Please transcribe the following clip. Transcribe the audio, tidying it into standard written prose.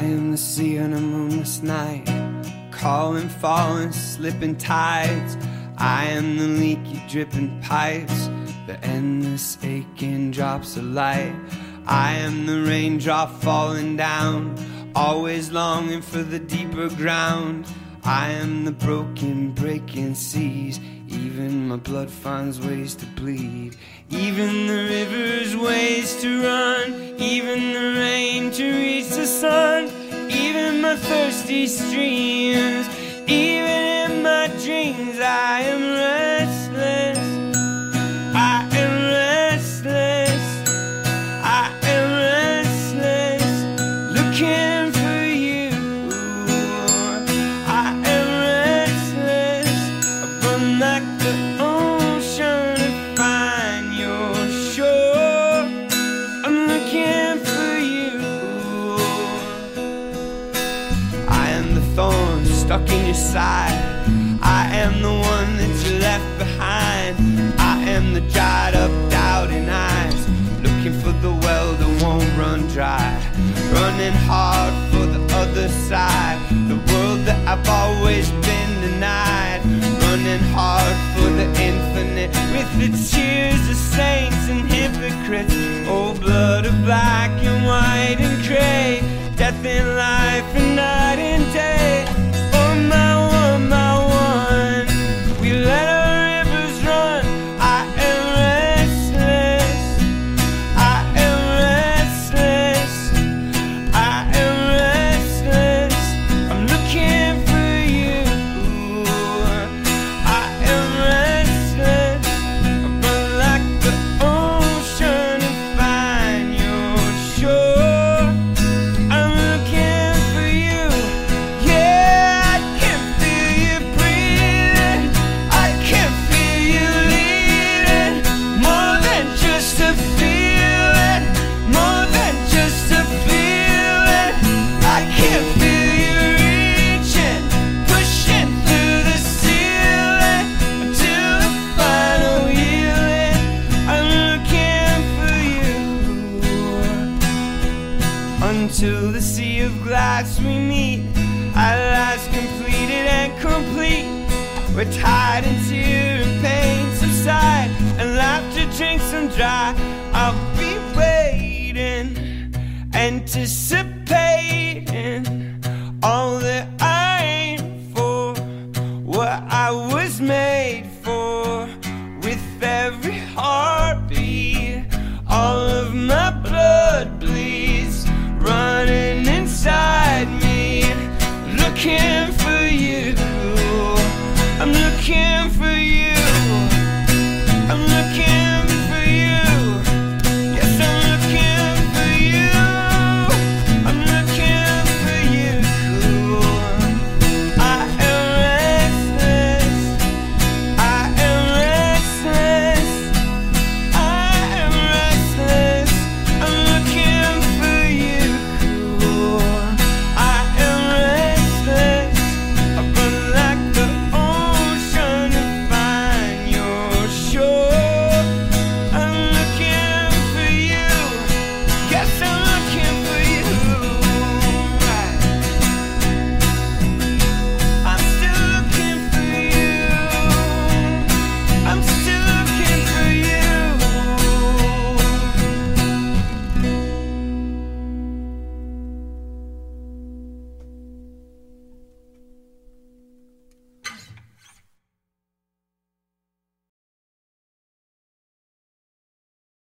am the sea on a moonless night, calling, falling, slipping tides. I am the leaky, dripping pipes, the endless aching drops of light. I am the raindrop falling down, always longing for the deeper ground. I am the broken, breaking seas, even my blood finds ways to bleed. Even the river's ways to run, even the rain to reach the sun. Even my thirsty streams, even in my dreams, I am restless. I am restless. I am restless, looking for you. I am restless. I run like the ocean to find your shore. I'm looking for you. I am the thorn stuck in your side. I am the one that you left behind. I am the dried up, doubting eyes, looking for the well that won't run dry, running hard for the other side, the world that I've always been denied, running hard for the infinite with the tears of saints and hypocrites. Oh, blood of black and white and gray, death and life and night and day. Oh, my one, my one, we let our rivers run. I am restless. I am restless. I am restless. I'm looking for you. I am restless. I run like the ocean to find your shore. I'm looking for you. Yeah, I can feel you breathing. I can feel you leading. More than just a feeling. More than just a feeling. I can feel you reaching, pushing through the ceiling until the final healing. I'm looking for you. Until the sea of glass we meet, at last completed and complete, where tide and tear and pain subside, and laughter drinks them dry. I'll be waiting, anticipating